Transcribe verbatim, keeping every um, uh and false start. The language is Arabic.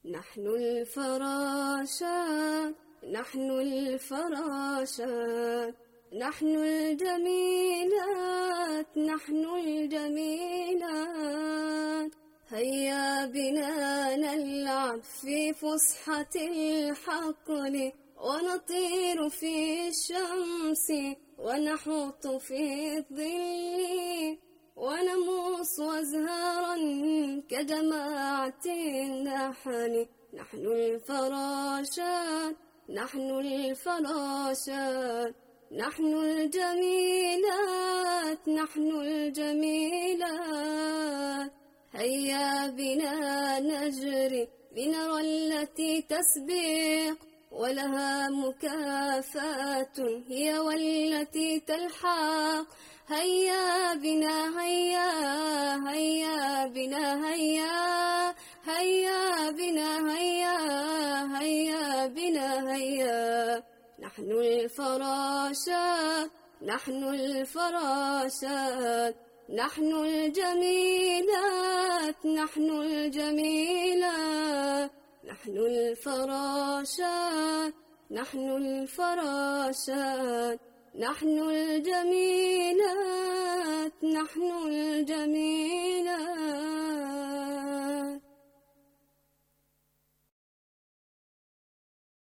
نحن الفراشات، نحن الفراشات، نحن الجميلات، نحن الجميلات. هيا بنا نلعب في فسحة الحقل، ونطير في الشمس، ونحط في الظل، ونموس أزهارا كجماعة النحل. نحن الفراشات، نحن الفراشات، نحن الجميلات، نحن الجميلات. هيا بنا نجري لنرى التي تسبق، ولها مكافأة هي والتي تلحق. هيا بنا هيا، هيا بنا هيا، هيا بنا هيا، هيا بنا هيا. نحن الفراشات، نحن الفراشات، نحن الجميلات، نحن الجميلات. نحن الفراشات، نحن الفراشات، نحن الجميلات، نحن الجميلات.